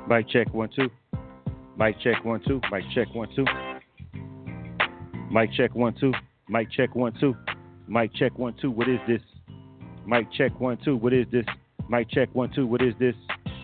Mic check 1 2. Mic check 1 2. Mic check 1 2. Mic check 1 2. Mic check 1 2. Mic check 1 2. What is this? Mic check 1 2. What is this? Mic check 1 2. What is this?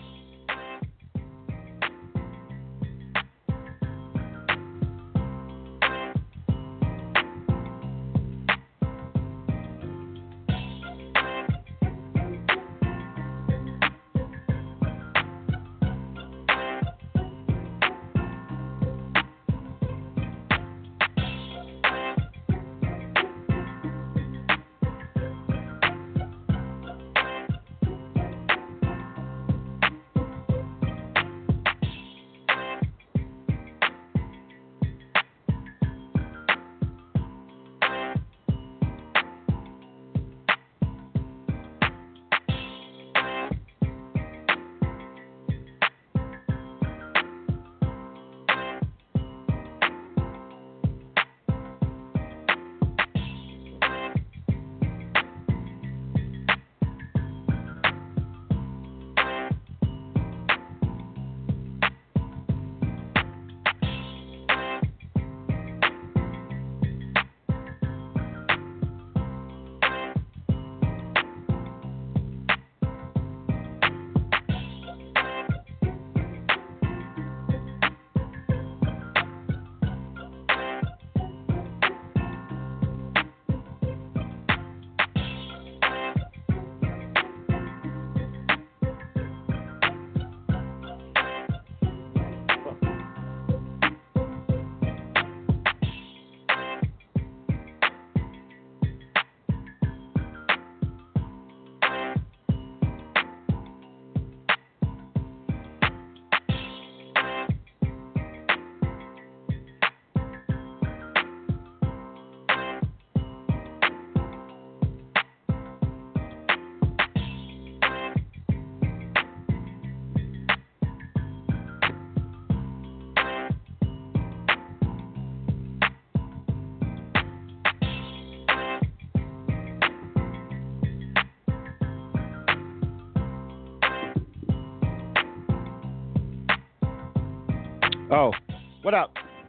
Oh, what up?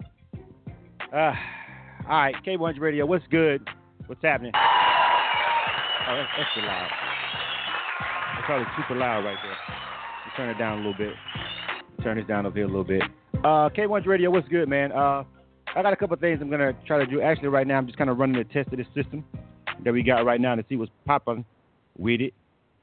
All right, K100 Radio, what's good? What's happening? Oh, that's too loud. That's probably super loud right there. Let's turn it down a little bit. Turn this down over here a little bit. K100 Radio, what's good, man? I got a couple of things I'm going to try to do. Actually, right now, I'm just kind of running a test of this system that we got right now to see what's popping with it.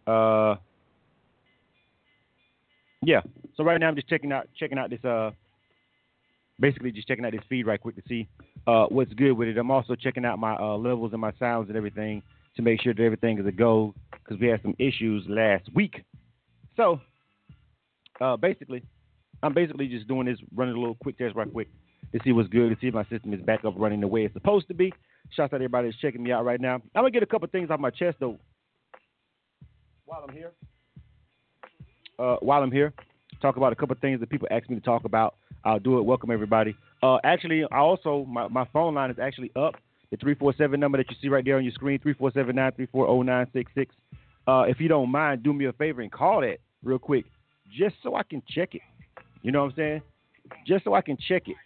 Yeah. So right now, I'm just checking out this basically just checking out this feed right quick to see what's good with it. I'm also checking out my levels and my sounds and everything to make sure that everything is a go because we had some issues last week. So basically, I'm basically just doing this, running a little quick test right quick to see what's good, to see if my system is back up running the way it's supposed to be. Shouts out to everybody that's checking me out right now. I'm going to get a couple things off my chest, though, while I'm here. Talk about a couple things that people ask me to talk about. I'll do it. Welcome, everybody. Actually, I also, my phone line is actually up. The 347 number that you see right there on your screen, 347-934-0966. If you don't mind, do me a favor and call that real quick just so I can check it. You know what I'm saying? Just so I can check it.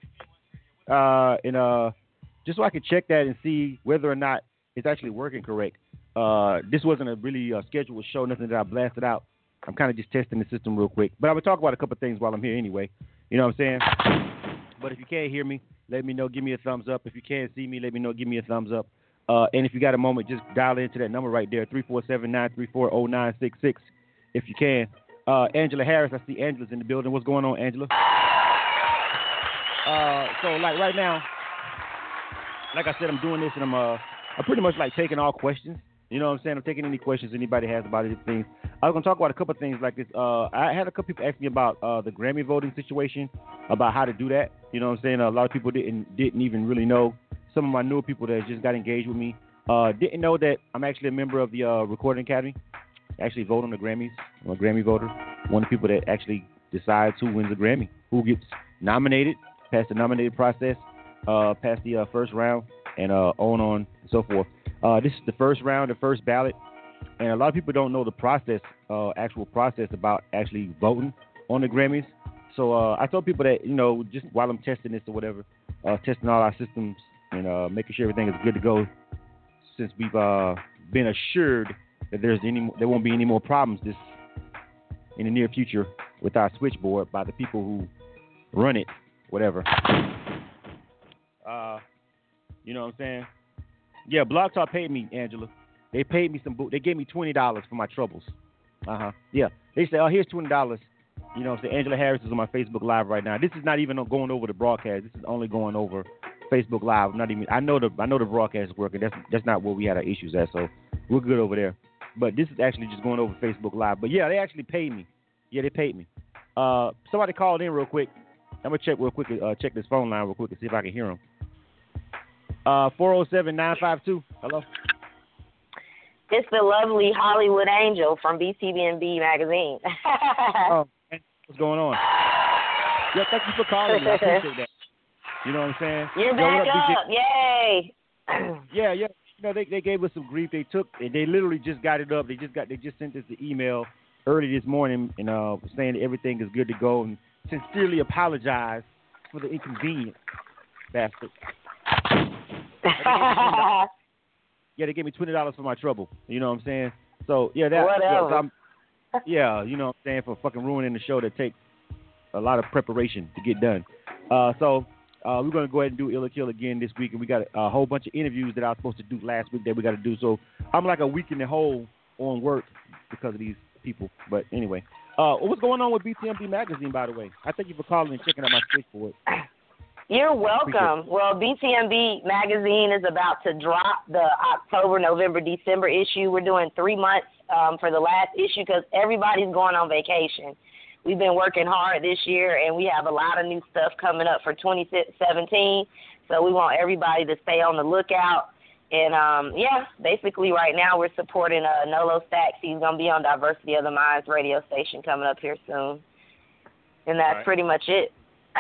Just so I can check that and see whether or not it's actually working correct. This wasn't a really scheduled show, nothing that I blasted out. I'm kind of just testing the system real quick. But I'm going to talk about a couple of things while I'm here anyway. You know what I'm saying? But if you can't hear me, let me know. Give me a thumbs up. If you can't see me, let me know. Give me a thumbs up. And if you got a moment, just dial into that number right there, 347-934-0966, if you can. Angela Harris, I see Angela's in the building. What's going on, Angela? So, like, right now, like I said, I'm doing this, and I'm pretty much, like, taking all questions. You know what I'm saying? I'm taking any questions anybody has about these things. I was going to talk about a couple of things like this. I had a couple people ask me about the Grammy voting situation, about how to do that. You know what I'm saying? A lot of people didn't even really know. Some of my newer people that just got engaged with me didn't know that I'm actually a member of the Recording Academy. I actually vote on the Grammys. I'm a Grammy voter. One of the people that actually decides who wins a Grammy, who gets nominated, past the nominated process, past the first round, and on and so forth. This is the first round, the first ballot. And a lot of people don't know the process, actual process about actually voting on the Grammys. So I told people that, just while I'm testing this or whatever, testing all our systems and making sure everything is good to go, since we've been assured that there won't be any more problems in the near future with our switchboard by the people who run it, whatever. You know what I'm saying? Yeah, Blog Talk paid me, Angela. They paid me they gave me $20 for my troubles. Yeah. They said, oh, here's $20. You know what I'm saying? Angela Harris is on my Facebook Live right now. This is not even going over the broadcast. This is only going over Facebook Live. I know the broadcast is working. That's not where we had our issues at, so we're good over there. But this is actually just going over Facebook Live. But yeah, they actually paid me. Yeah, they paid me. Somebody called in real quick. I'm gonna check real quick. Check this phone line real quick and see if I can hear them. 407-952. Hello. It's the lovely Hollywood Angel from BTB&B magazine. Oh, what's going on? Yeah, thank you for calling me. I appreciate that. You know what I'm saying? You're back up. Yay. Yeah. You know, they gave us some grief. They literally just got it up. They just sent us the email early this morning and saying that everything is good to go and sincerely apologize for the inconvenience, bastard. Yeah, they gave me $20 for my trouble. You know what I'm saying? So yeah, whatever. Yeah, you know what I'm saying, for fucking ruining the show that takes a lot of preparation to get done. So we're gonna go ahead and do Ill or Kill again this week, and we got a whole bunch of interviews that I was supposed to do last week that we got to do. So I'm like a week in the hole on work because of these people. But anyway, what's going on with BTB&B magazine, by the way? I thank you for calling and checking out my switchboard. You're welcome. Well, BTB&B magazine is about to drop the October, November, December issue. We're doing 3 months for the last issue because everybody's going on vacation. We've been working hard this year, and we have a lot of new stuff coming up for 2017. So we want everybody to stay on the lookout. And, basically right now we're supporting Nolo Stacks. He's going to be on Diversity of the Minds radio station coming up here soon. And that's pretty much it.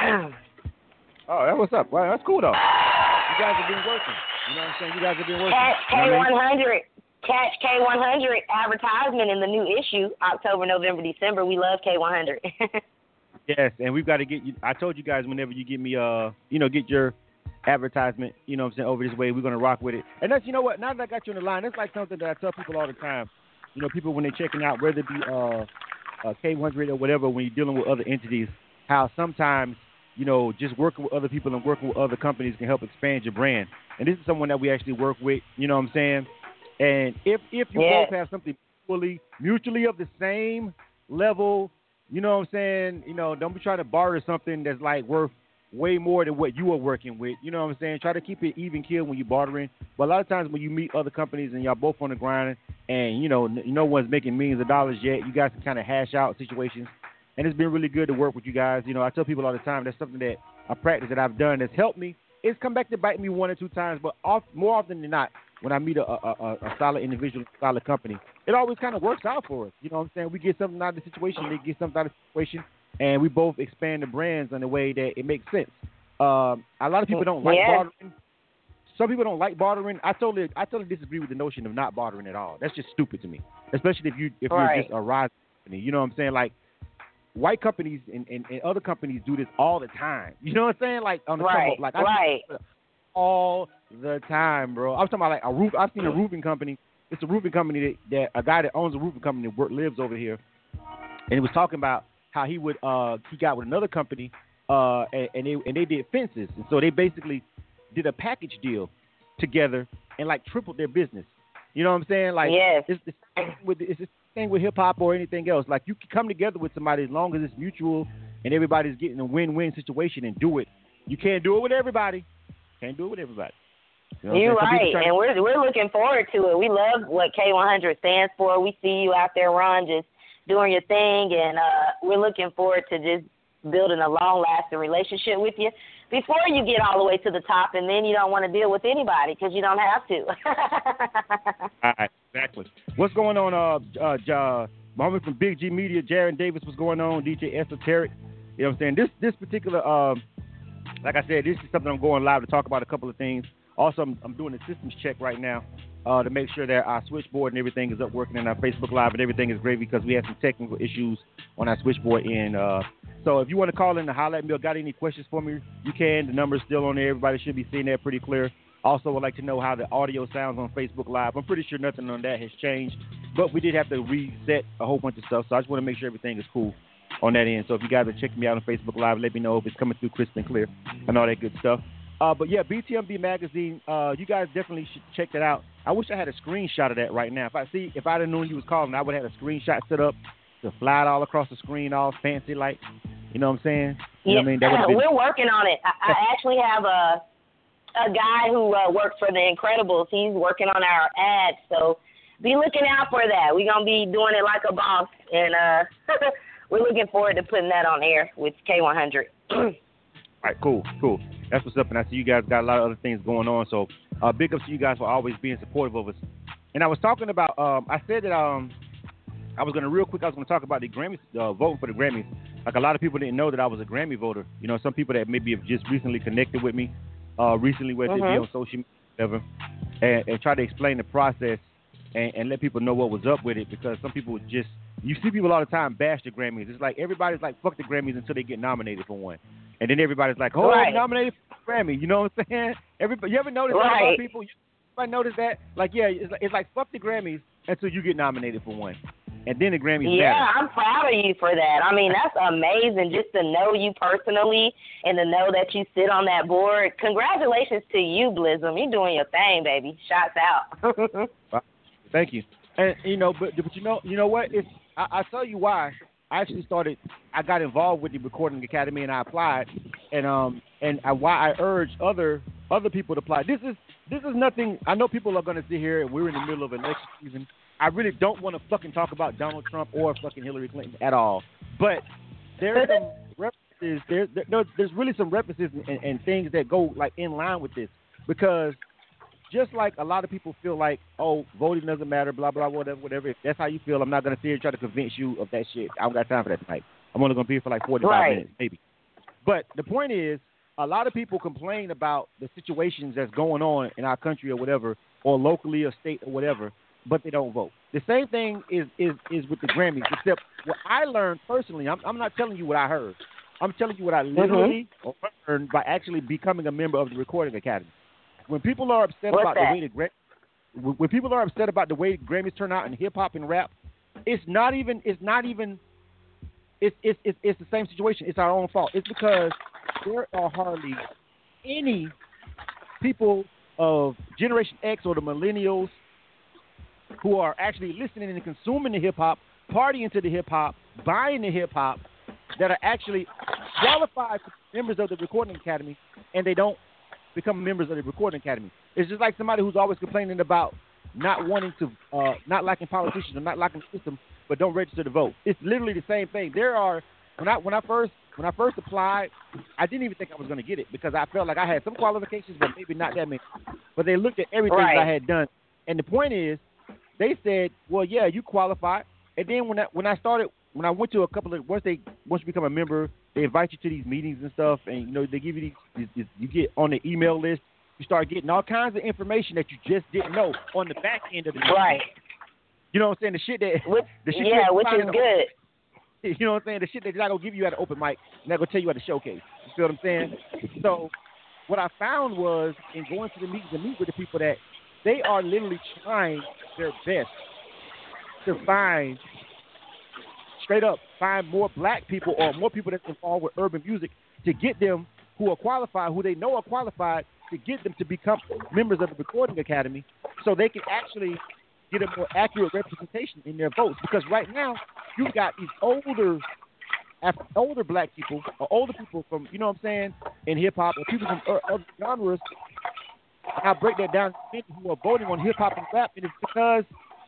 Oh, that's what's up. Well, that's cool, though. You guys have been working. You know what I'm saying? You guys have been working. Catch K100 advertisement in the new issue, October, November, December. We love K100. Yes, and we've got to get you. I told you guys whenever you get me, get your advertisement, you know what I'm saying, over this way, we're going to rock with it. And that's, you know what, now that I got you on the line, that's like something that I tell people all the time. You know, people when they're checking out, whether it be K100 or whatever, when you're dealing with other entities, how sometimes, you know, just working with other people and working with other companies can help expand your brand. And this is someone that we actually work with, you know what I'm saying? And if you both have something mutually of the same level, you know what I'm saying, you know, don't be trying to barter something that's like worth way more than what you are working with. You know what I'm saying? Try to keep it even keel when you're bartering. But a lot of times when you meet other companies and y'all both on the grind and, you know, no one's making millions of dollars yet, you guys can kind of hash out situations. And it's been really good to work with you guys. You know, I tell people all the time, that's something that I practice that I've done that's helped me. It's come back to bite me 1 or 2 times, but more often than not, when I meet a solid individual, solid company, it always kind of works out for us. You know what I'm saying? We get something out of the situation, they get something out of the situation, and we both expand the brands in a way that it makes sense. A lot of people don't like bartering. Some people don't like bartering. I totally disagree with the notion of not bartering at all. That's just stupid to me, especially if you're just a rising company. You know what I'm saying? Like, white companies and other companies do this all the time. You know what I'm saying? Like on the come up, like all the time, bro. I'm talking about like a roof. I've seen a roofing company. It's a roofing company that a guy that owns a roofing company lives over here, and he was talking about how he got with another company, and they did fences, and so they basically did a package deal together and like tripled their business. You know what I'm saying? Like it's the thing with hip hop or anything else. Like you can come together with somebody as long as it's mutual and everybody's getting a win-win situation and do it. You can't do it with everybody. You know You're right, and we're looking forward to it. We love what K100 stands for. We see you out there, Ron, just doing your thing, and we're looking forward to just building a long-lasting relationship with you before you get all the way to the top, and then you don't want to deal with anybody because you don't have to. All right, exactly. What's going on, Mohammed from Big G Media, Jaron Davis, what's going on, DJ Esoteric? You know what I'm saying? This particular, like I said, this is something I'm going live to talk about a couple of things. Also, I'm doing a systems check right now to make sure that our switchboard and everything is up working and our Facebook Live and everything is great because we had some technical issues on our switchboard end. So if you want to call in and holler at me or got any questions for me, you can. The number's still on there. Everybody should be seeing that pretty clear. Also, would like to know how the audio sounds on Facebook Live. I'm pretty sure nothing on that has changed, but we did have to reset a whole bunch of stuff. So I just want to make sure everything is cool on that end. So if you guys are checking me out on Facebook Live, let me know if it's coming through crisp and clear and all that good stuff. But yeah, BTMB Magazine, you guys definitely should check that out. I wish I had a screenshot of that right now. If I'd have known you was calling, I would have had a screenshot set up to fly it all across the screen, all fancy like. You know what I'm saying? You know what I mean? That we're working on it. I actually have a guy who works for The Incredibles. He's working on our ads, so be looking out for that. We're going to be doing it like a boss, and we're looking forward to putting that on air with K100. All right, cool. That's what's up, and I see you guys got a lot of other things going on, so big ups to you guys for always being supportive of us. And I was talking about, I said that I was going to talk about the Grammys, voting for the Grammys. Like a lot of people didn't know that I was a Grammy voter. You know, some people that maybe have just recently connected with me, recently whether it be on social media, whatever, and try to explain the process and let people know what was up with it, because some people just, you see people all the time bash the Grammys. It's like everybody's like, fuck the Grammys until they get nominated for one. And then everybody's like, oh, I'm nominated for a Grammy. You know what I'm saying? You ever notice that about people? Everybody notice that? Like, yeah, it's like fuck the Grammys until you get nominated for one. And then the Grammys matter. Yeah, I'm proud of you for that. I mean, that's amazing just to know you personally and to know that you sit on that board. Congratulations to you, Blizzum. You're doing your thing, baby. Shots out. Thank you. And, but you know what? I'll tell you why. I got involved with the Recording Academy and I applied, and why I urge other people to apply. This is nothing. I know people are going to sit here and we're in the middle of election season. I really don't want to fucking talk about Donald Trump or fucking Hillary Clinton at all. But there's some references. There's really some references and things that go like in line with this, because just like a lot of people feel like, oh, voting doesn't matter, blah blah whatever. If that's how you feel, I'm not gonna sit here and try to convince you of that shit. I don't got time for that tonight. I'm only gonna be here for like 45 minutes maybe. But the point is, a lot of people complain about the situations that's going on in our country or whatever, or locally or state or whatever, but they don't vote. The same thing is with the Grammys, except what I learned personally. I'm not telling you what I heard. I'm telling you what I literally learned by actually becoming a member of the Recording Academy. When people are upset about the way Grammys turn out in hip hop and rap, it's the same situation. It's our own fault. It's because there are hardly any people of Generation X or the millennials who are actually listening and consuming the hip hop, partying to the hip hop, buying the hip hop, that are actually qualified to be members of the Recording Academy, and they don't become members of the Recording Academy. It's just like somebody who's always complaining about not wanting to, not liking politicians or not liking the system, but don't register to vote. It's literally the same thing. There are, when I first applied, I didn't even think I was going to get it, because I felt like I had some qualifications, but maybe not that many. But they looked at everything that I had done, and the point is, they said, well, yeah, you qualified. And then when I went to a couple of, once you become a member, they invite you to these meetings and stuff, and they give you these, you get on the email list. You start getting all kinds of information that you just didn't know on the back end of the meeting. Right. You know what I'm saying? Which is good. You know what I'm saying? The shit they're not gonna give you at an open mic, and they're gonna tell you at a showcase. You feel what I'm saying? So what I found was, in going to the meetings and meet with the people, that they are literally trying their best to find more black people or more people that's involved with urban music, to get them who are qualified, who they know are qualified, to get them to become members of the Recording Academy, so they can actually get a more accurate representation in their votes. Because right now, you've got these older black people, or older people from, you know what I'm saying, in hip-hop, or people from other genres. I break that down to people who are voting on hip-hop and rap, and it's because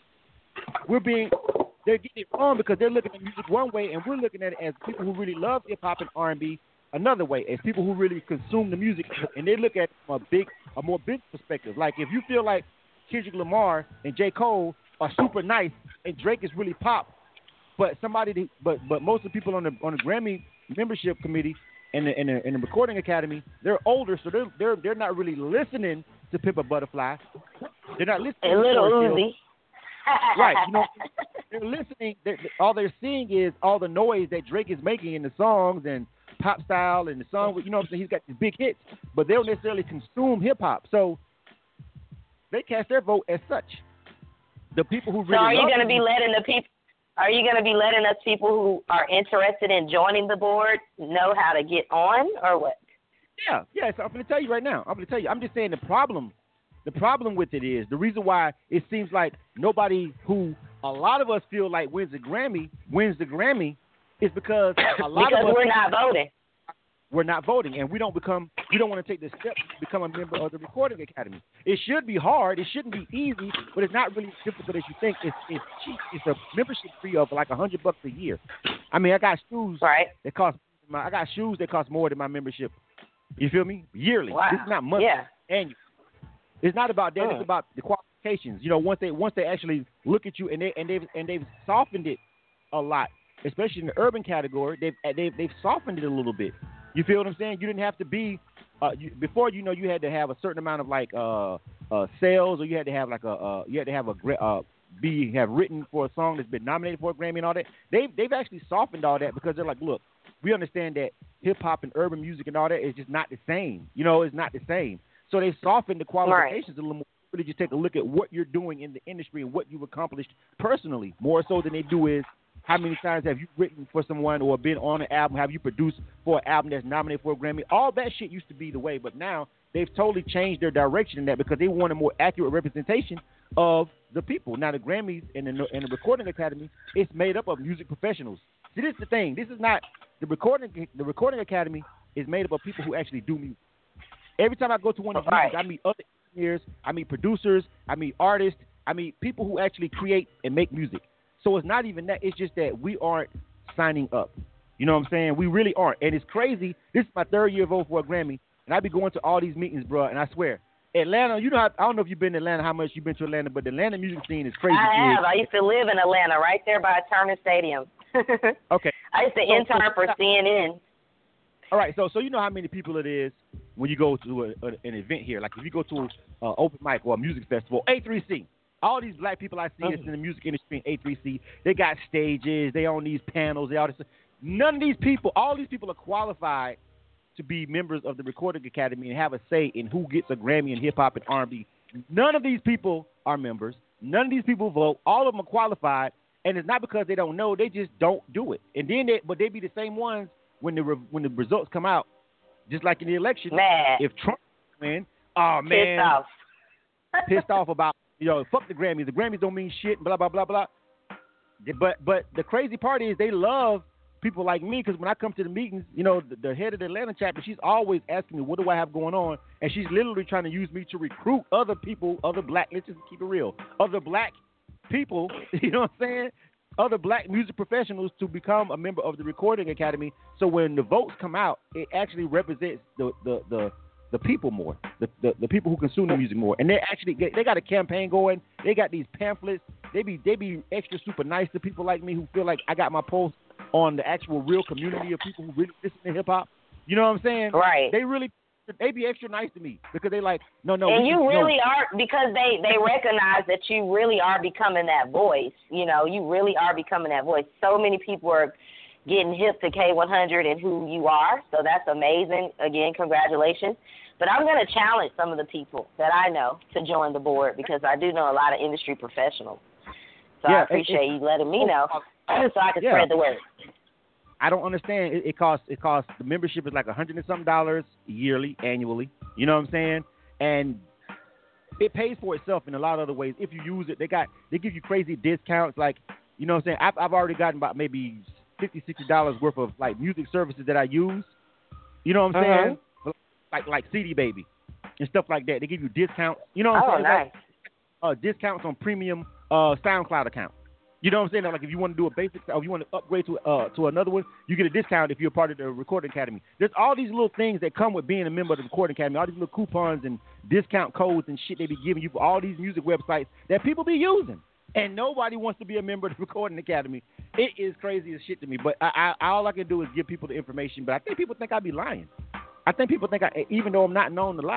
they're getting it wrong, because they're looking at music one way, and we're looking at it as people who really love hip-hop and R&B another way, as people who really consume the music, and they look at it from a more big perspective. Like, if you feel like Kendrick Lamar and J. Cole are super nice, and Drake is really pop, but most of the people on the Grammy membership committee and the Recording Academy, they're older, so they're not really listening to Pimp a Butterfly. They're not listening A to Little Forest Hill. Uzi. Right, they're listening. All they're seeing is all the noise that Drake is making in the songs and pop style and the song. You know what I'm saying? He's got these big hits, but they don't necessarily consume hip hop. So they cast their vote as such. The people who really so are you love going to be music- letting the people? Are you going to be letting us people who are interested in joining the board know how to get on, or what? Yeah. So I'm going to tell you right now. I'm just saying the problem with it is the reason why it seems like nobody who a lot of us feel like wins the Grammy is because a lot because of us we're not voting. We're not voting, and we don't want to take the step to become a member of the Recording Academy. It should be hard. It shouldn't be easy, but it's not really as difficult as you think. It's cheap. It's a membership fee of like $100 a year. I mean, I got shoes that cost more than my membership. You feel me? Yearly. Wow. This is not monthly. Yeah. Annual. It's not about that. It's about the qualifications. Once they actually look at you and they've softened it a lot, especially in the urban category. They've softened it a little bit. You feel what I'm saying? You didn't have to be before. You had to have a certain amount of like sales, or you had to have like have written for a song that's been nominated for a Grammy and all that. They've actually softened all that because they're like, look, we understand that hip hop and urban music and all that is just not the same. It's not the same. So they softened the qualifications a little more. Really just take a look at what you're doing in the industry and what you've accomplished personally, more so than they do is how many times have you written for someone or been on an album, have you produced for an album that's nominated for a Grammy. All that shit used to be the way, but now they've totally changed their direction in that because they want a more accurate representation of the people. Now the Grammys and the Recording Academy, it's made up of music professionals. See, this is the thing. This is not the Recording Academy is made up of people who actually do music. Every time I go to one of these meetings, I meet other engineers, I meet producers, I meet artists, I meet people who actually create and make music. So it's not even that. It's just that we aren't signing up. You know what I'm saying? We really aren't. And it's crazy. This is my third year vote for a Grammy, and I be going to all these meetings, bro, and I swear, Atlanta, I don't know if you've been to Atlanta, how much you've been to Atlanta, but the Atlanta music scene is crazy. I have. I used to live in Atlanta, right there by Turner Stadium. Okay. I used to intern for CNN. All right, so you know how many people it is when you go to an event here. Like if you go to an open mic or a music festival, A3C. All these black people I see that's in the music industry in A3C, they got stages, they own these panels, they all this. None of these people, all these people are qualified to be members of the Recording Academy and have a say in who gets a Grammy in hip hop and R&B. None of these people are members. None of these people vote. All of them are qualified, and it's not because they don't know; they just don't do it. And then, they be the same ones when the results come out, just like in the election. Mad. If Trump wins, oh man, pissed off about. Fuck the Grammys. The Grammys don't mean shit. Blah blah blah blah. But the crazy part is they love people like me because when I come to the meetings, the head of the Atlanta chapter, she's always asking me, what do I have going on? And she's literally trying to use me to recruit other people, other black. Let's just keep it real. Other black people. You know what I'm saying? Other black music professionals to become a member of the Recording Academy. So when the votes come out, it actually represents the people more, the people who consume the music more, and they got a campaign going. They got these pamphlets. They be extra super nice to people like me who feel like I got my pulse on the actual real community of people who really listen to hip hop. You know what I'm saying? Right. They be extra nice to me because they like no. And you really are, because they recognize that you really are becoming that voice. You really are becoming that voice. So many people are getting hip to K100 and who you are. So that's amazing. Again, congratulations. But I'm going to challenge some of the people that I know to join the board because I do know a lot of industry professionals. So I appreciate you letting me know so I can spread the word. I don't understand. It costs the membership is like $100 and something yearly, annually. You know what I'm saying? And it pays for itself in a lot of other ways. If you use it, they give you crazy discounts. Like, you know what I'm saying? I've already gotten about maybe $50, $60 worth of like music services that I use. You know what I'm saying? Like CD Baby and stuff like that. They give you discounts. You know what I'm saying? Nice. Discounts on premium SoundCloud account. You know what I'm saying? Like if you want to do a basic, or if you want to upgrade to another one, you get a discount if you're part of the Recording Academy. There's all these little things that come with being a member of the Recording Academy. All these little coupons and discount codes and shit they be giving you for all these music websites that people be using. And nobody wants to be a member of the Recording Academy. It is crazy as shit to me. But all I can do is give people the information. But I think people think I be lying. I think people think even though I'm not known to lie.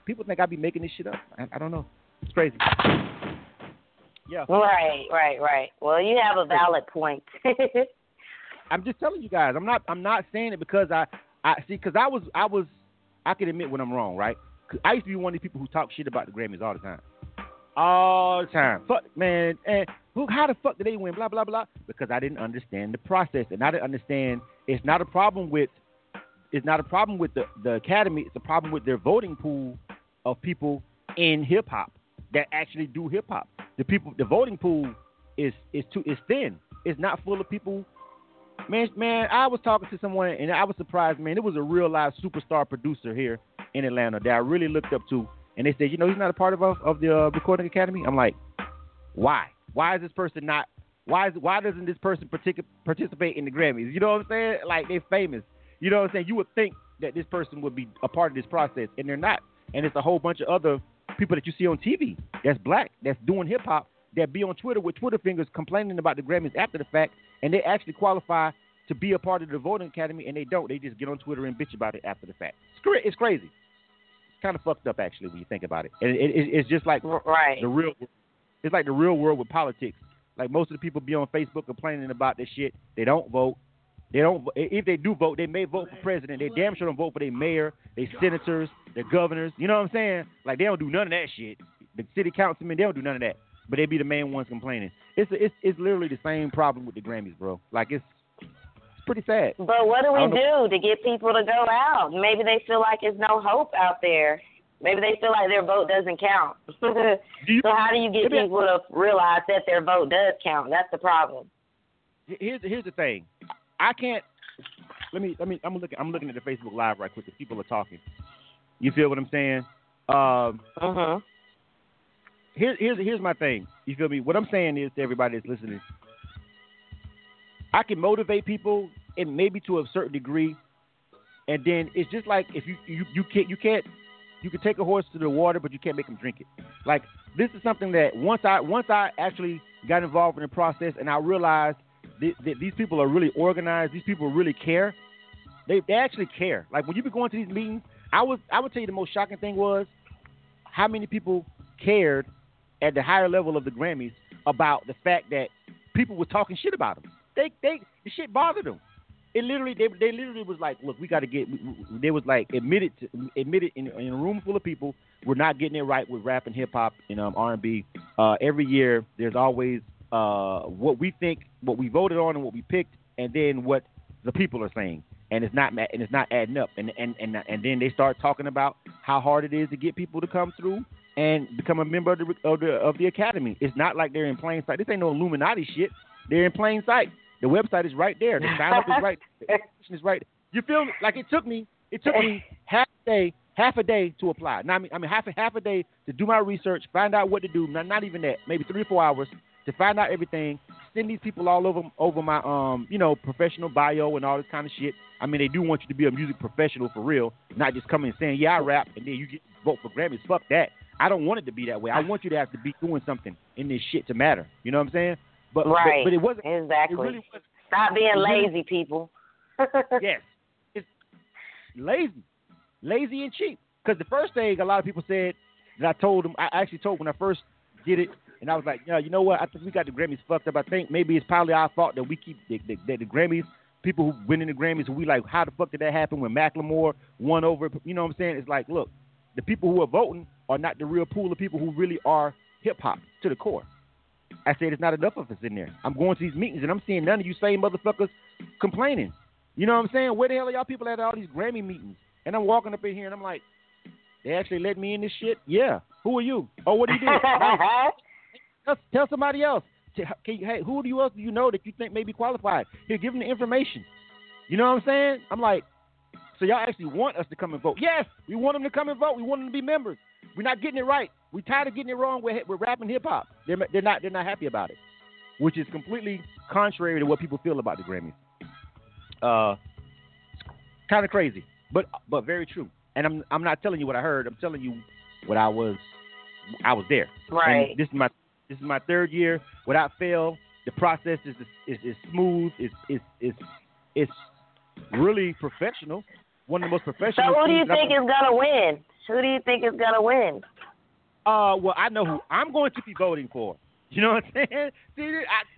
people think I be making this shit up. I don't know. It's crazy. Yeah. Right. Well, you have a valid point. I'm just telling you guys. I'm not saying it because I see, because I can admit when I'm wrong, right? 'Cause I used to be one of these people who talk shit about the Grammys all the time. All the time. Fuck, man. And how the fuck did they win? Blah, blah, blah. Because I didn't understand the process. And I didn't understand it's not a problem with the Academy. It's a problem with their voting pool of people in hip-hop that actually do hip-hop. The voting pool is thin. It's not full of people. Man, I was talking to someone, and I was surprised, man. It was a real live superstar producer here in Atlanta that I really looked up to. And they said, he's not a part of the Recording Academy. I'm like, why? Why is this person not? Why doesn't this person participate in the Grammys? You know what I'm saying? Like, they're famous. You know what I'm saying? You would think that this person would be a part of this process, and they're not. And it's a whole bunch of other people that you see on TV that's black, that's doing hip hop, that be on Twitter with Twitter fingers complaining about the Grammys after the fact, and they actually qualify to be a part of the Voting Academy, and they don't. They just get on Twitter and bitch about it after the fact. It's crazy. It's kind of fucked up, actually, when you think about it. And it's just like the real. It's like the real world with politics. Like, most of the people be on Facebook complaining about this shit. They don't vote. If they do vote, they may vote for president. They damn sure don't vote for their mayor, their senators, their governors. You know what I'm saying? Like, they don't do none of that shit. The city councilmen, they don't do none of that. But they be the main ones complaining. It's literally the same problem with the Grammys, bro. Like, it's pretty sad. But what do we do to get people to go out? Maybe they feel like there's no hope out there. Maybe they feel like their vote doesn't count. So how do you get people to realize that their vote does count? That's the problem. Here's the thing. I can't. I'm looking at the Facebook Live right quick. The people are talking. You feel what I'm saying? Here's my thing. You feel me? What I'm saying is to everybody that's listening, I can motivate people, and maybe to a certain degree, and then it's just like if you can take a horse to the water, but you can't make him drink it. Like, this is something that once I actually got involved in the process, and I realized that these people are really organized. These people really care. They actually care. Like, when you be going to these meetings, I would tell you the most shocking thing was how many people cared at the higher level of the Grammys about the fact that people were talking shit about them. The shit bothered them. They literally was like, look, we got to get. They was like admitted in a room full of people, we're not getting it right with rap and hip hop and R&B. Every year, there's always what we think, what we voted on, and what we picked, and then what the people are saying, and it's not adding up. And then they start talking about how hard it is to get people to come through and become a member of the Academy. It's not like they're in plain sight. This ain't no Illuminati shit. They're in plain sight. The website is right there. The sign up is right. The application is right. You feel me? Like, it took me half a day to apply. Now, I mean half a day to do my research, find out what to do. Not even that. Maybe 3 or 4 hours to find out everything. Send these people all over my professional bio and all this kind of shit. I mean, they do want you to be a music professional for real, not just coming and saying, yeah, I rap, and then you get vote for Grammys. Fuck that. I don't want it to be that way. I want you to have to be doing something in this shit to matter. You know what I'm saying? But it wasn't. Exactly. It really wasn't. Stop being lazy, people. Yes. It's lazy and cheap. Because the first thing a lot of people said that I told them, I actually told when I first did it, and I was like, yeah, you know what? I think we got the Grammys fucked up. I think maybe it's probably our fault that we keep the Grammys, people who win in the Grammys, who we like, how the fuck did that happen when Macklemore won over? You know what I'm saying? It's like, look, the people who are voting are not the real pool of people who really are hip hop to the core. I said there's not enough of us in there. I'm going to these meetings and I'm seeing none of you same motherfuckers complaining. You know what I'm saying? Where the hell are y'all people at all these Grammy meetings? And I'm walking up in here and I'm like, they actually let me in this shit? Yeah. Who are you? Oh, what do you do? Tell somebody else. Hey, who else do you know that you think may be qualified? Here, give them the information. You know what I'm saying? I'm like, so y'all actually want us to come and vote? Yes, we want them to come and vote. We want them to be members. We're not getting it right. We're tired of getting it wrong with rap and hip hop. They're not happy about it, which is completely contrary to what people feel about the Grammys. Kind of crazy, but very true. And I'm not telling you what I heard. I'm telling you what I was there. Right. And this is my third year without fail. The process is smooth. It's really professional. One of the most professional. So who do you think is gonna win? Who do you think is gonna win? Well, I know who I'm going to be voting for. You know what I'm saying? See,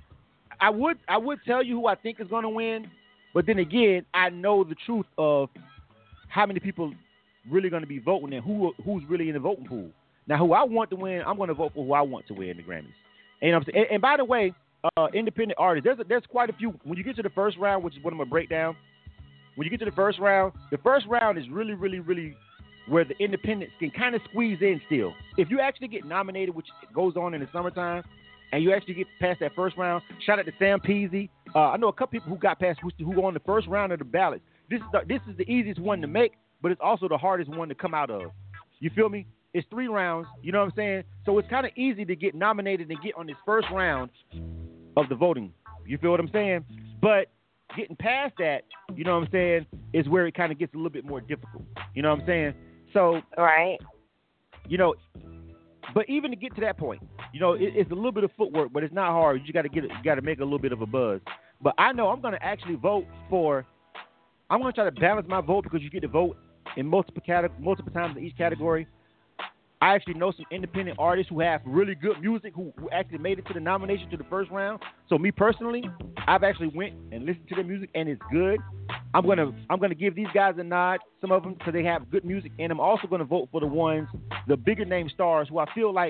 I would tell you who I think is going to win, but then again, I know the truth of how many people really going to be voting and who's really in the voting pool. Now, who I want to win, I'm going to vote for who I want to win the Grammys. And, you know what I'm saying? And by the way, independent artists, there's quite a few. When you get to the first round, which is what I'm going to break down, when you get to the first round is really, really, really where the independents can kind of squeeze in still. If you actually get nominated, which goes on in the summertime, and you actually get past that first round, shout out to Sam Peasy. I know a couple people who got past, who go on the first round of the ballots. This is the easiest one to make, but it's also the hardest one to come out of. You feel me? It's 3 rounds, you know what I'm saying? So it's kind of easy to get nominated and get on this first round of the voting. You feel what I'm saying? But getting past that, you know what I'm saying, is where it kind of gets a little bit more difficult. You know what I'm saying? So, right. You know, but even to get to that point, you know, it's a little bit of footwork, but it's not hard. You got to make a little bit of a buzz. But I know I'm going to actually vote for. I'm going to try to balance my vote because you get to vote in multiple times in each category. I actually know some independent artists who have really good music who actually made it to the nomination to the first round. So me personally, I've actually went and listened to their music and it's good. I'm gonna give these guys a nod, some of them, because they have good music, and I'm also gonna vote for the bigger name stars who I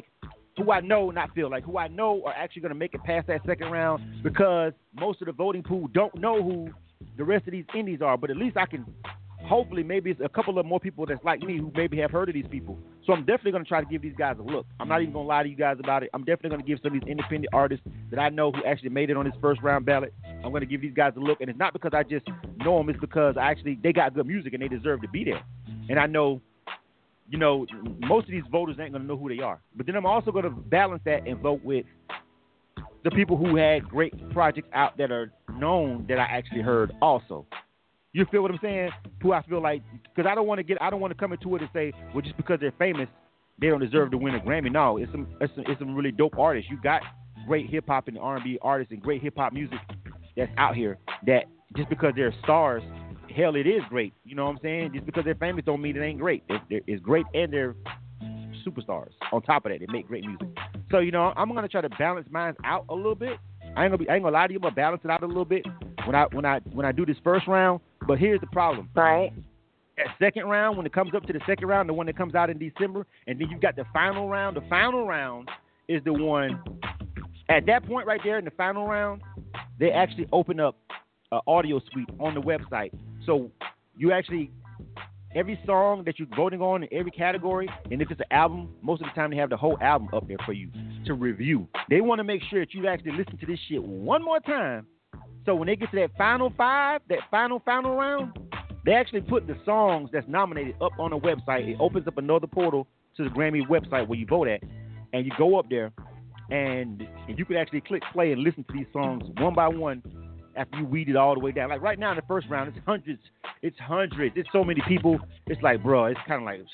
know are actually gonna make it past that second round, because most of the voting pool don't know who the rest of these indies are. But at least I can. Hopefully, maybe it's a couple of more people that's like me who maybe have heard of these people. So I'm definitely going to try to give these guys a look. I'm not even going to lie to you guys about it. I'm definitely going to give some of these independent artists that I know who actually made it on this first round ballot. I'm going to give these guys a look. And it's not because I just know them. It's because they got good music and they deserve to be there. And I know, you know, most of these voters ain't going to know who they are. But then I'm also going to balance that and vote with the people who had great projects out that are known that I actually heard also. You feel what I'm saying? Who I feel like, because I don't want to come into it and say, well, just because they're famous, they don't deserve to win a Grammy. No, it's some really dope artists. You got great hip hop and R&B artists and great hip hop music that's out here that just because they're stars, hell, it is great. You know what I'm saying? Just because they're famous don't mean it ain't great. It's great, and they're superstars. On top of that, they make great music. So, you know, I'm gonna try to balance mine out a little bit. I ain't gonna lie to you, I'm gonna balance it out a little bit when I do this first round. But here's the problem. Right. That second round, when it comes up to the second round, the one that comes out in December, and then you've got the final round. The final round is the one. At that point right there in the final round, they actually open up an audio suite on the website. So you actually, every song that you're voting on in every category, and if it's an album, most of the time they have the whole album up there for you to review. They want to make sure that you actually listen to this shit one more time. So when they get to that final five, that final round, they actually put the songs that's nominated up on the website. It opens up another portal to the Grammy website where you vote at, and you go up there, and you can actually click play and listen to these songs one by one after you weed it all the way down. Like right now in the first round, it's hundreds. It's so many people. It's like, bro, it's kind of like,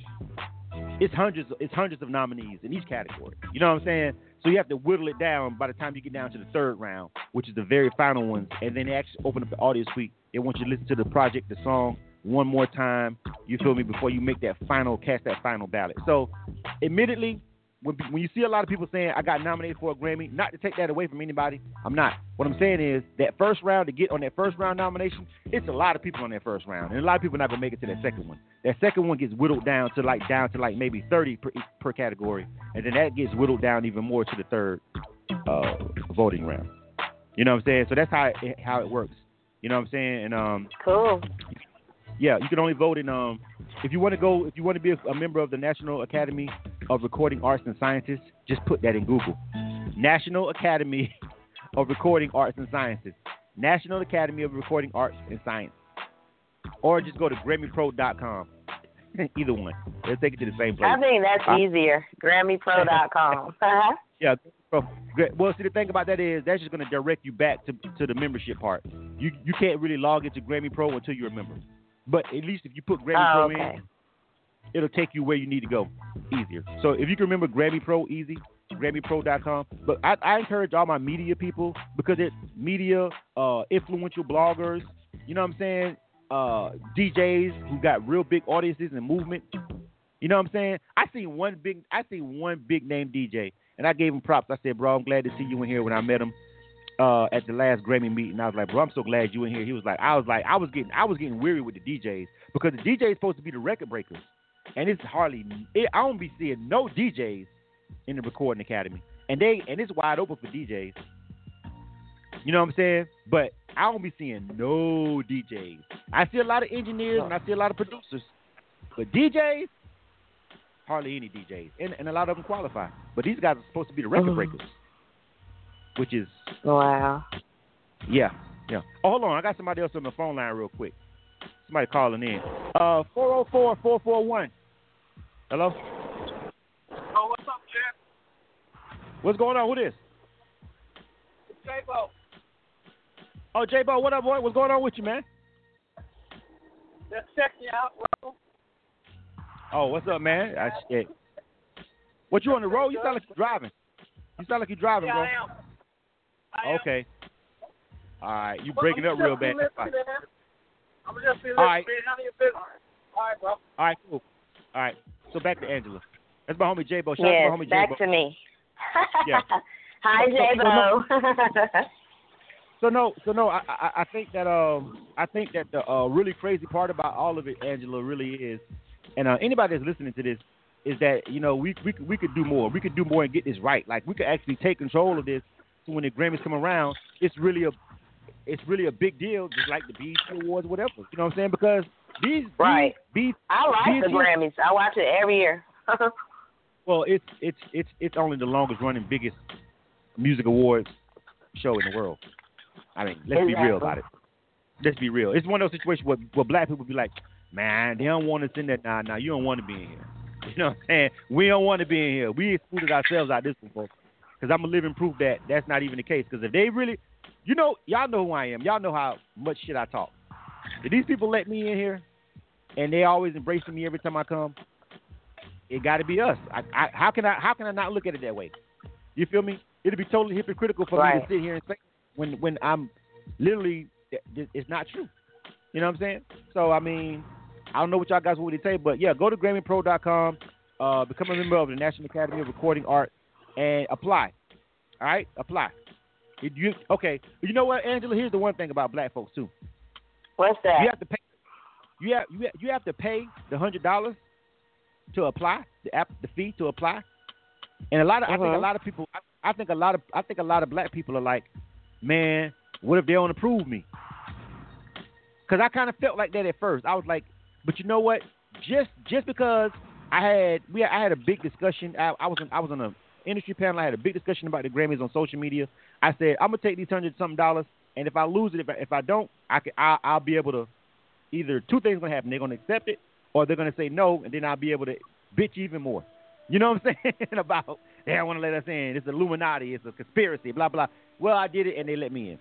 it's hundreds of nominees in each category. You know what I'm saying? So you have to whittle it down by the time you get down to the third round, which is the very final one. And then they actually open up the audio suite. They want you to listen to the project, the song, one more time. You feel me? Before you make that cast that final ballot. So, admittedly, when you see a lot of people saying, I got nominated for a Grammy, not to take that away from anybody, I'm not. What I'm saying is that first round, to get on that first round nomination, it's a lot of people on that first round. And a lot of people are not going to make it to that second one. That second one gets whittled down to maybe 30 per category. And then that gets whittled down even more to the third voting round. You know what I'm saying? So that's how it works. You know what I'm saying? And cool. Yeah, you can only vote in if you want to be a member of the National Academy of Recording Arts and Sciences, just put that in Google. National Academy of Recording Arts and Sciences. National Academy of Recording Arts and Science. Or just go to GrammyPro.com. Either one. They'll take you to the same place. I think that's easier. GrammyPro.com. Yeah. Well, see, the thing about that is that's just going to direct you back to the membership part. You can't really log into Grammy Pro until you're a member. But at least if you put Grammy Pro in, it'll take you where you need to go easier. So if you can remember Grammy Pro easy, GrammyPro.com. But I encourage all my media people, because it's media, influential bloggers, you know what I'm saying, DJs who got real big audiences and movement. You know what I'm saying? I seen one big name DJ, and I gave him props. I said, bro, I'm glad to see you in here. When I met him at the last Grammy meeting, I was like, bro, I'm so glad you in here. He was like, I was getting weary with the DJs because the DJ is supposed to be the record breakers, and I don't be seeing no DJs in the Recording Academy, and it's wide open for DJs. You know what I'm saying? But I don't be seeing no DJs. I see a lot of engineers and I see a lot of producers, but DJs, hardly any DJs, and a lot of them qualify. But these guys are supposed to be the record breakers, which is wow. Yeah. Oh, hold on, I got somebody else on the phone line real quick. Somebody calling in. 404-441. Hello. Oh, what's up, Jeff? What's going on? Who this? J-Bo. Oh, J-Bo, what up, boy? What's going on with you, man? Just checking you out, bro. Oh, what's up, man? Shit. What, you on the road? You sound like you're driving. Yeah, bro. I am. Okay. All right, you breaking up real bad. I'm just be listening. All right. None of your business. All right, bro. All right, cool. All right, so back to Angela. That's my homie J-Bo. Shout out to my homie back J-Bo. to me. Yeah. Hi, J-Bo. So no, I think that the really crazy part about all of it, Angela, really is, and anybody that's listening to this, is that we could do more. We could do more and get this right. Like we could actually take control of this. So when the Grammys come around, it's really a big deal, just like the BET Awards, whatever. You know what I'm saying? Because I like the Grammys. I watch it every year. Well, it's only the longest running, biggest music awards show in the world. I mean, let's be real about it. Let's be real. It's one of those situations where black people be like, man, they don't want us in there. Nah, you don't want to be in here. You know what I'm saying? We don't want to be in here. We excluded ourselves out of this one, folks. Because I'm a living proof that that's not even the case. Because if they really, y'all know who I am. Y'all know how much shit I talk. If these people let me in here, and they always embracing me every time I come, it got to be us. How can I not look at it that way? You feel me? It'd be totally hypocritical for me to sit here and say when I'm literally, it's not true. You know what I'm saying? So, I mean, I don't know what y'all guys want to say, but yeah, go to GrammyPro.com, become a member of the National Academy of Recording Art, and apply. All right? Apply. Okay. You know what, Angela? Here's the one thing about black folks, too. What's that? You have to pay. You have to pay the $100 to apply, the fee to apply. And I think a lot of people, I think a lot of black people are like, man, what if they don't approve me? Because I kind of felt like that at first. I was like, but you know what? Just because I had a big discussion. I was on an industry panel. I had a big discussion about the Grammys on social media. I said I'm gonna take these $100-something, and if I lose it, if I don't, I'll be able to. Either two things gonna happen. They're gonna accept it, or they're gonna say no, and then I'll be able to bitch even more. You know what I'm saying? About they don't want to let us in. It's Illuminati. It's a conspiracy. Blah blah. Well, I did it, and they let me in.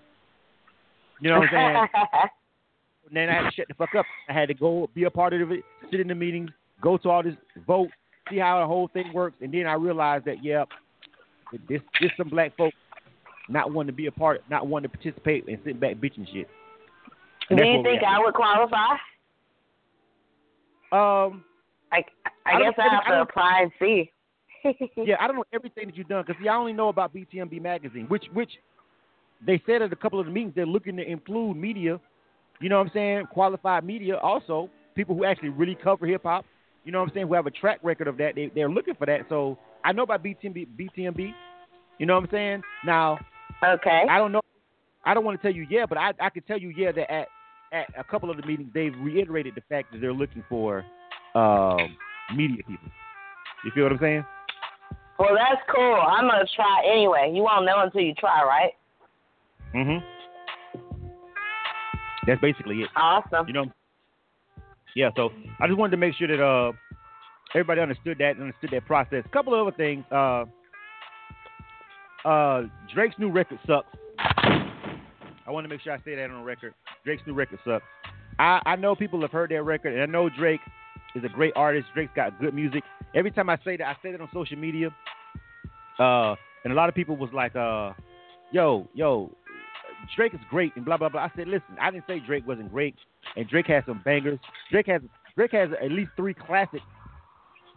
You know what I'm saying? And then I had to shut the fuck up. I had to go be a part of it, sit in the meetings, go to all this, vote, see how the whole thing works, and then I realized that this some black folks not wanting to be a part, not wanting to participate, and sitting back bitching shit. And do you think I would qualify? I guess I have to apply and see. Yeah, I don't know everything that you've done because I only know about BTMB magazine, which they said at a couple of the meetings they're looking to include media. You know what I'm saying? Qualified media, also people who actually really cover hip hop. You know what I'm saying? Who have a track record of that. They're looking for that. So I know about BTMB. You know what I'm saying? Now, okay. I don't know. I don't want to tell you but I can tell you that at a couple of the meetings they've reiterated the fact that they're looking for media people. You feel what I'm saying? Well, that's cool. I'm gonna try anyway. You won't know until you try, right? Mhm. That's basically it. Awesome. You know? Yeah, so I just wanted to make sure that everybody understood that process. A couple of other things. Drake's new record sucks. I want to make sure I say that on the record. Drake's new record sucks. I know people have heard that record, and I know Drake is a great artist. Drake's got good music. Every time I say that on social media, and a lot of people was like, yo, Drake is great and blah blah blah. I said, listen, I didn't say Drake wasn't great, and Drake has some bangers. Drake has at least 3 classic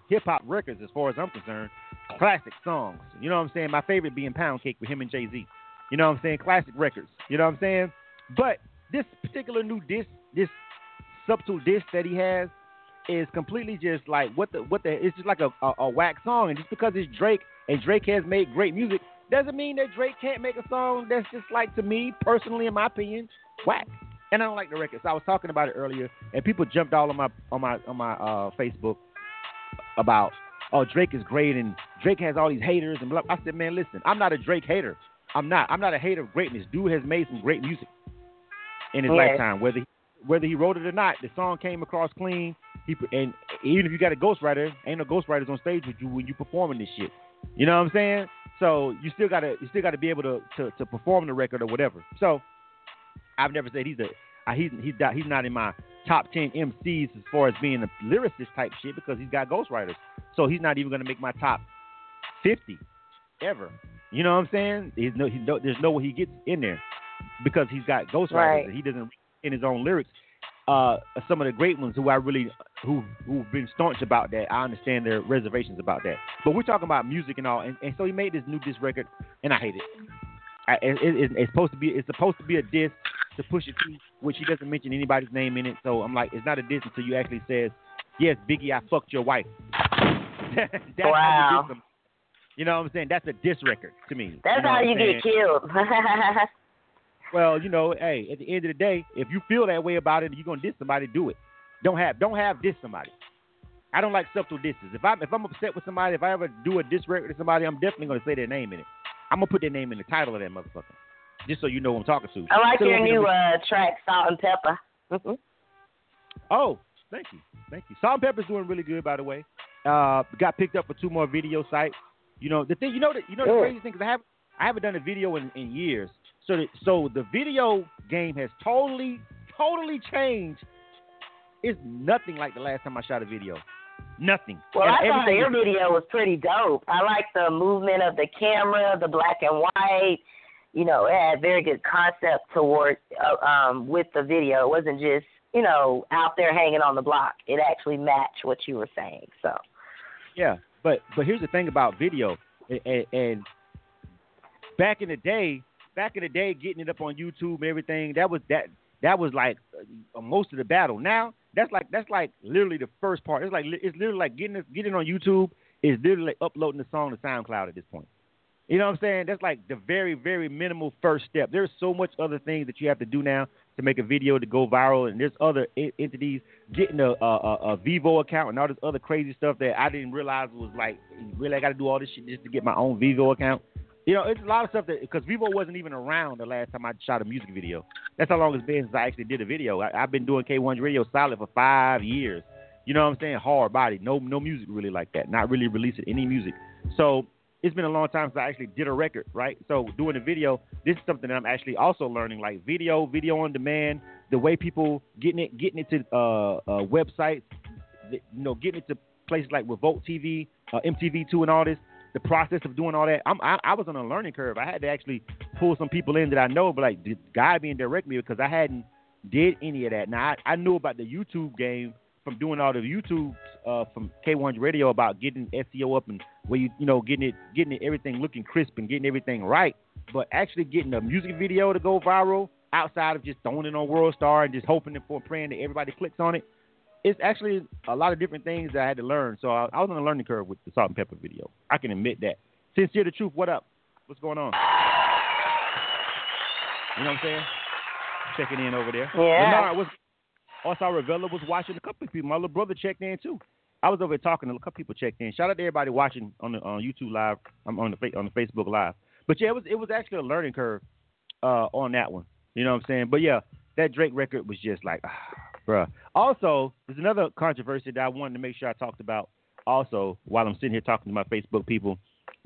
hip hop records as far as I'm concerned. Classic songs. You know what I'm saying? My favorite being Pound Cake with him and Jay-Z. You know what I'm saying? Classic records. You know what I'm saying? But this particular new disc, this subtle disc that he has, is completely just like what the it's just like a whack song. And just because it's Drake and Drake has made great music doesn't mean that Drake can't make a song that's just like, to me personally, in my opinion, whack. And I don't like the record. So I was talking about it earlier, and people jumped all on my Facebook about, oh, Drake is great and Drake has all these haters and blah. I said, man, listen, I'm not a Drake hater. I'm not a hater of greatness. Dude has made some great music in his lifetime. Whether he wrote it or not, the song came across clean. And even if you got a ghostwriter, ain't no ghostwriters on stage with you when you performing this shit. You know what I'm saying? So you still gotta be able to perform the record or whatever. So I've never said he's not in my top 10 MCs as far as being a lyricist type shit, because he's got ghostwriters. So he's not even gonna make my top 50 ever. You know what I'm saying? There's no way he gets in there because he's got ghostwriters. Right. And he doesn't in his own lyrics. Some of the great ones who've been staunch about that, I understand their reservations about that. But we're talking about music and all, and so he made this new diss record, and I hate it. It's supposed to be a diss to push it through, which he doesn't mention anybody's name in it. So I'm like, it's not a diss until you actually says, yes, Biggie, I fucked your wife. That's wow. How you diss him. You know what I'm saying? That's a diss record to me. That's how you get killed. Well, you know, hey, at the end of the day, if you feel that way about it and you're gonna diss somebody, do it. Don't have diss somebody. I don't like subtle disses. If I'm upset with somebody, if I ever do a diss record to somebody, I'm definitely gonna say their name in it. I'm gonna put their name in the title of that motherfucker, just so you know who I'm talking to. I like your new track, Salt and Pepper. Oh, thank you. Salt and Pepper's doing really good, by the way. Got picked up for 2 more video sites. You know the thing. You know the crazy thing, because I haven't done a video in years. So the video game has totally changed. It's nothing like the last time I shot a video. Nothing. Well, I thought your video was pretty dope. I like the movement of the camera, the black and white. You know, it had very good concept toward with the video. It wasn't just, you know, out there hanging on the block. It actually matched what you were saying. So. Yeah, but here's the thing about video, and back in the day, getting it up on YouTube and everything, that was like most of the battle. Now that's like literally the first part. It's literally like getting it on YouTube is literally like uploading the song to SoundCloud at this point. You know what I'm saying? That's like the very, very minimal first step. There's so much other things that you have to do now to make a video to go viral, and there's other entities getting a Vivo account and all this other crazy stuff that I didn't realize was like, really I got to do all this shit just to get my own Vivo account. You know, it's a lot of stuff that, because Vivo wasn't even around the last time I shot a music video. That's how long it's been since I actually did a video. I've been doing K1's radio solid for 5 years. You know what I'm saying? Hard body. No music really like that. Not really releasing any music. So it's been a long time since I actually did a record, right? So doing a video, this is something that I'm actually also learning, like video on demand, the way people getting it to websites, you know, getting it to places like Revolt TV, MTV2 and all this. The process of doing all that, I was on a learning curve. I had to actually pull some people in that I know, but like the guy being direct me, because I hadn't did any of that. Now I knew about the YouTube game from doing all the YouTube from K1's radio about getting SEO up and where you know getting it everything looking crisp and getting everything right. But actually getting a music video to go viral outside of just throwing it on World Star and just hoping and praying that everybody clicks on it, it's actually a lot of different things that I had to learn. So I was on a learning curve with the Salt and Pepper video. I can admit that. Sincere the Truth, what up? What's going on? You know what I'm saying? Checking in over there. Yeah. Also, Ravella was watching. A couple of people. My little brother checked in too. I was over there talking. A couple people checked in. Shout out to everybody watching on YouTube Live. I'm on the Facebook Live. But yeah, it was actually a learning curve on that one. You know what I'm saying? But yeah, that Drake record was just like, bruh. Also, there's another controversy that I wanted to make sure I talked about. Also, while I'm sitting here talking to my Facebook people,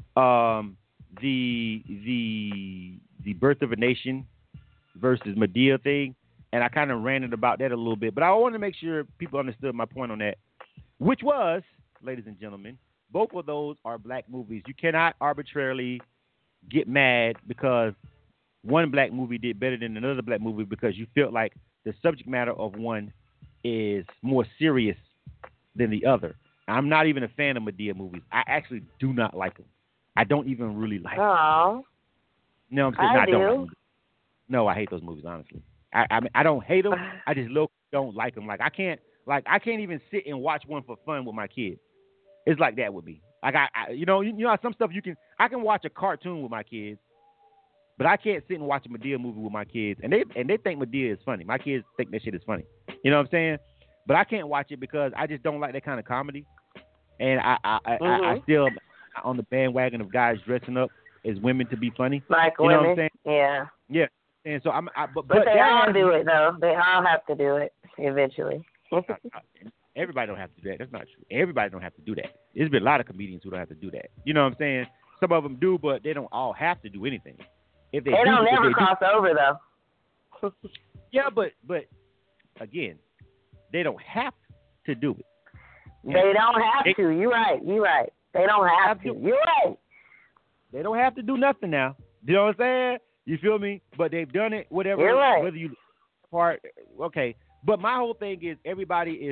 the Birth of a Nation versus Madea thing. And I kind of ranted about that a little bit. But I wanted to make sure people understood my point on that, which was, ladies and gentlemen, both of those are black movies. You cannot arbitrarily get mad because one black movie did better than another black movie because you felt like the subject matter of one is more serious than the other. I'm not even a fan of Madea movies. I actually do not like them. I don't even really like them. Oh. No, I'm saying I I don't. do. Like them. No, I hate those movies. Honestly, I mean, I don't hate them. I just don't like them. Like I can't even sit and watch one for fun with my kids. It's like that with me. Like you know how some stuff I can watch a cartoon with my kids, but I can't sit and watch a Madea movie with my kids, and they think Madea is funny. My kids think that shit is funny. You know what I'm saying? But I can't watch it because I just don't like that kind of comedy, and I still on the bandwagon of guys dressing up as women to be funny. Like you women. know what I'm saying? Yeah. Yeah. And so but they all do it though. They all have to do it eventually. Everybody don't have to do that. That's not true. Everybody don't have to do that. There's been a lot of comedians who don't have to do that. You know what I'm saying? Some of them do, but they don't all have to do anything. If they don't never cross over though. Yeah, but again, they don't have to do it. They don't have to. You're right. They don't have to. You're right. They don't have to do nothing now. You know what I'm saying? You feel me? But they've done it, whatever. You're right. Whether you part, okay. But my whole thing is everybody is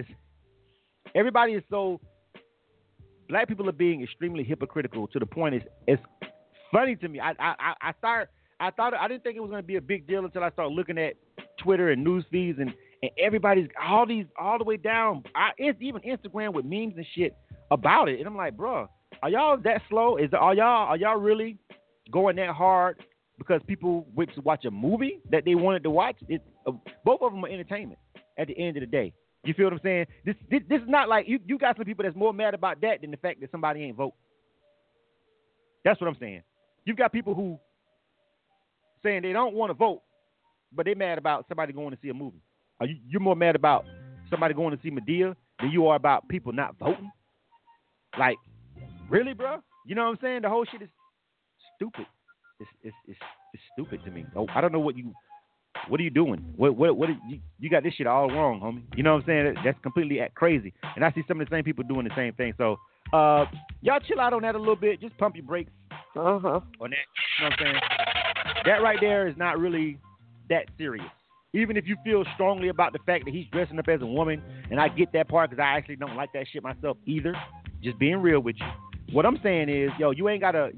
so. Black people are being extremely hypocritical to the point it's funny to me. I didn't think it was going to be a big deal until I started looking at Twitter and news feeds and everybody's all the way down. It's even Instagram with memes and shit about it, and I'm like, bro, are y'all that slow? Are y'all really going that hard because people went to watch a movie that they wanted to watch? Both of them are entertainment at the end of the day. You feel what I'm saying? This is not like you got some people that's more mad about that than the fact that somebody ain't vote. That's what I'm saying. You've got people who saying they don't want to vote, but they mad about somebody going to see a movie. You're more mad about somebody going to see Madea than you are about people not voting? Like, really, bro? You know what I'm saying? The whole shit is stupid. It's stupid to me. I don't know what are you doing? What you got this shit all wrong, homie. You know what I'm saying? That's completely crazy. And I see some of the same people doing the same thing. So, y'all chill out on that a little bit. Just pump your brakes on that. You know what I'm saying? That right there is not really that serious. Even if you feel strongly about the fact that he's dressing up as a woman, and I get that part because I actually don't like that shit myself either. Just being real with you. What I'm saying is, yo, you ain't gotta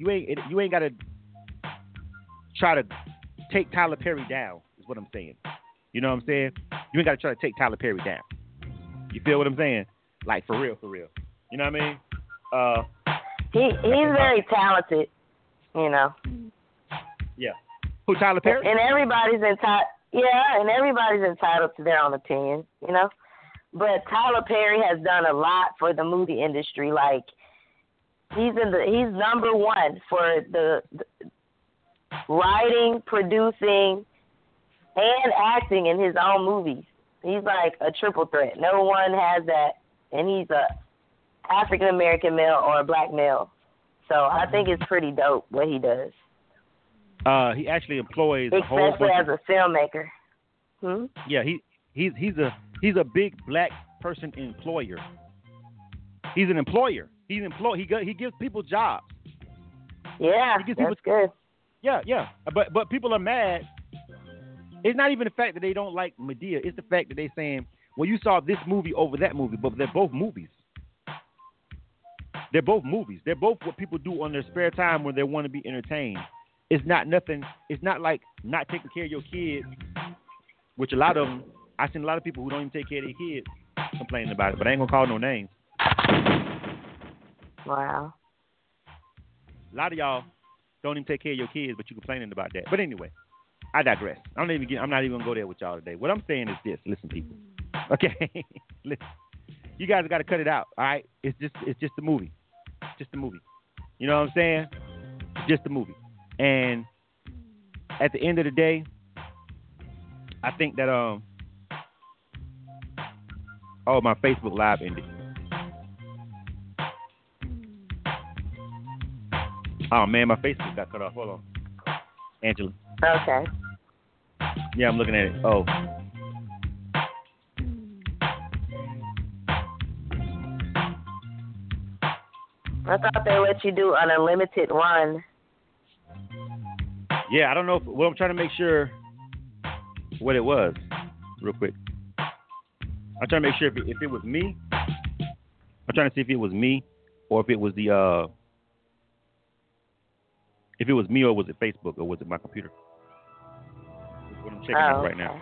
try to take Tyler Perry down. Is what I'm saying. You know what I'm saying? You ain't gotta try to take Tyler Perry down. You feel what I'm saying? Like for real. You know what I mean? He's very talented. You know. Yeah. Who, Tyler Perry? And everybody's entitled. Yeah, and everybody's entitled to their own opinion, you know. But Tyler Perry has done a lot for the movie industry. Like he's number one for the writing, producing, and acting in his own movies. He's like a triple threat. No one has that, and he's a African American male or a black male. So I think it's pretty dope what he does. He actually employs a whole especially as a filmmaker. Yeah, he's a big black person employer. He's an employer. He gives people jobs. Yeah, that's good. Yeah. But people are mad. It's not even the fact that they don't like Madea. It's the fact that they're saying, well, you saw this movie over that movie, but they're both movies. They're both movies. They're both what people do on their spare time when they want to be entertained. It's not nothing. It's not like not taking care of your kids, which a lot of them, I've seen a lot of people who don't even take care of their kids complaining about it, but I ain't going to call no names. Wow. A lot of y'all don't even take care of your kids, but you're complaining about that. But anyway, I digress. I'm not even going to go there with y'all today. What I'm saying is this. Listen, people. Okay? Listen. You guys got to cut it out, all right? It's just a movie. Just a movie. You know what I'm saying? Just a movie. And at the end of the day, I think that my Facebook Live ended. Oh man, my Facebook got cut off. Hold on, Angela. Okay. Yeah, I'm looking at it. Oh. I thought they let you do an unlimited run. Yeah, I don't know. I'm trying to make sure what it was, real quick. I'm trying to make sure if it was me I'm trying to see if it was me or if it was the if it was me or was it Facebook or was it my computer? That's what I'm checking out right now.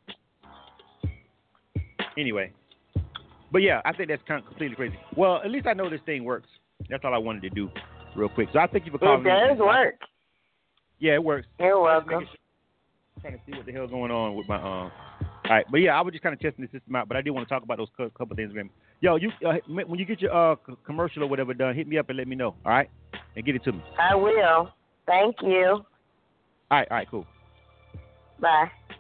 Anyway, but yeah, I think that's kind of completely crazy. Well, at least I know this thing works. That's all I wanted to do, real quick. So I thank you for calling. It does work. Yeah, it works. You're welcome. Trying to see what the hell's going on with my All right, but yeah, I was just kind of testing the system out, but I did want to talk about those couple things. Yo, you when you get your commercial or whatever done, hit me up and let me know. All right, and get it to me. I will. Thank you. All right, cool. Bye.